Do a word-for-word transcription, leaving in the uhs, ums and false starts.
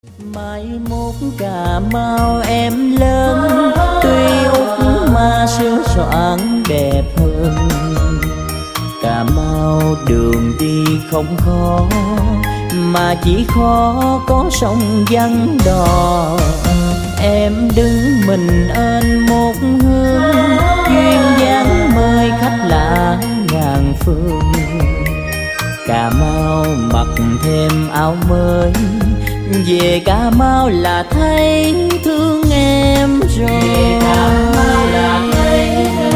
Mai mốt Cà Mau em lớn, tuy út mà sướng soạn đẹp hơn. Cà Mau đường đi không khó, mà chỉ khó có sông vắng đò. Em đứng mình ên một hương, duyên dáng mời khách lạ ngàn phương. Cà Mau mặc thêm áo mới, về Cà Mau là thấy thương em rồi. Về Cà Mau là thấy